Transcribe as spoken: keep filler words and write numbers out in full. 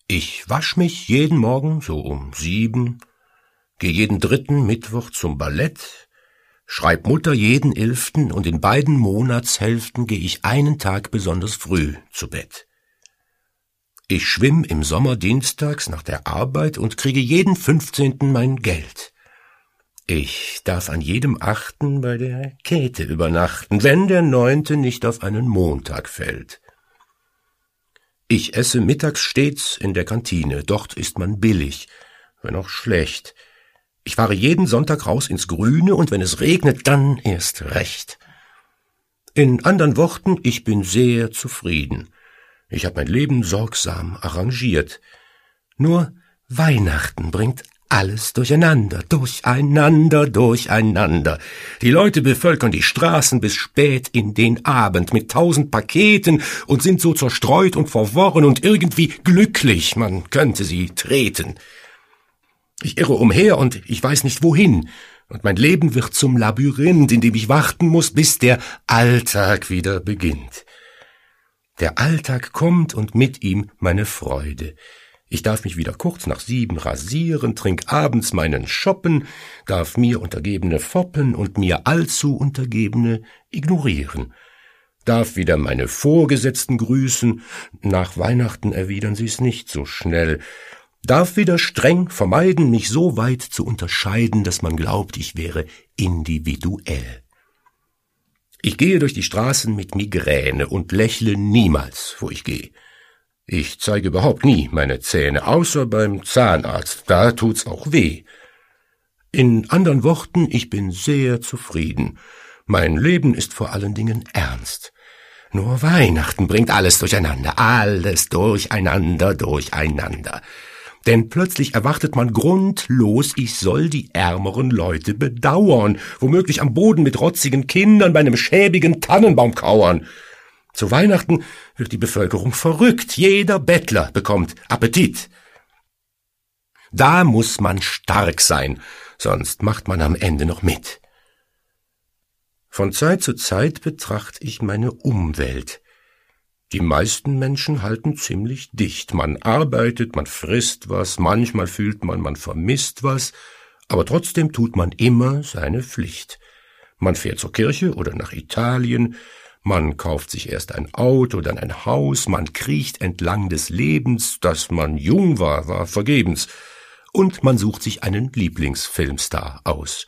Ich wasch mich jeden Morgen so um sieben, geh jeden dritten Mittwoch zum Ballett, schreib Mutter jeden elften und in beiden Monatshälften geh ich einen Tag besonders früh zu Bett. Ich schwimm im Sommer dienstags nach der Arbeit und kriege jeden fünfzehnten mein Geld. Ich darf an jedem achten bei der Käthe übernachten, wenn der neunte nicht auf einen Montag fällt. Ich esse mittags stets in der Kantine, dort ist man billig, wenn auch schlecht. Ich fahre jeden Sonntag raus ins Grüne und wenn es regnet, dann erst recht. In anderen Worten, ich bin sehr zufrieden. Ich habe mein Leben sorgsam arrangiert. Nur Weihnachten bringt alles durcheinander, durcheinander, durcheinander. Die Leute bevölkern die Straßen bis spät in den Abend mit tausend Paketen und sind so zerstreut und verworren und irgendwie glücklich, man könnte sie treten. Ich irre umher und ich weiß nicht wohin, und mein Leben wird zum Labyrinth, in dem ich warten muss, bis der Alltag wieder beginnt. Der Alltag kommt und mit ihm meine Freude. Ich darf mich wieder kurz nach sieben rasieren, trink abends meinen Schoppen, darf mir Untergebene foppen und mir allzu Untergebene ignorieren, darf wieder meine Vorgesetzten grüßen, nach Weihnachten erwidern sie's nicht so schnell, darf wieder streng vermeiden, mich so weit zu unterscheiden, dass man glaubt, ich wäre individuell. Ich gehe durch die Straßen mit Migräne und lächle niemals, wo ich gehe. Ich zeige überhaupt nie meine Zähne, außer beim Zahnarzt, da tut's auch weh. In anderen Worten, ich bin sehr zufrieden. Mein Leben ist vor allen Dingen ernst. Nur Weihnachten bringt alles durcheinander, alles durcheinander, durcheinander. Denn plötzlich erwartet man grundlos, ich soll die ärmeren Leute bedauern, womöglich am Boden mit rotzigen Kindern bei einem schäbigen Tannenbaum kauern. Zu Weihnachten wird die Bevölkerung verrückt, jeder Bettler bekommt Appetit. Da muss man stark sein, sonst macht man am Ende noch mit. Von Zeit zu Zeit betrachte ich meine Umwelt. Die meisten Menschen halten ziemlich dicht. Man arbeitet, man frisst was, manchmal fühlt man, man vermisst was, aber trotzdem tut man immer seine Pflicht. Man fährt zur Kirche oder nach Italien, man kauft sich erst ein Auto, dann ein Haus, man kriecht entlang des Lebens, dass man jung war, war vergebens, und man sucht sich einen Lieblingsfilmstar aus.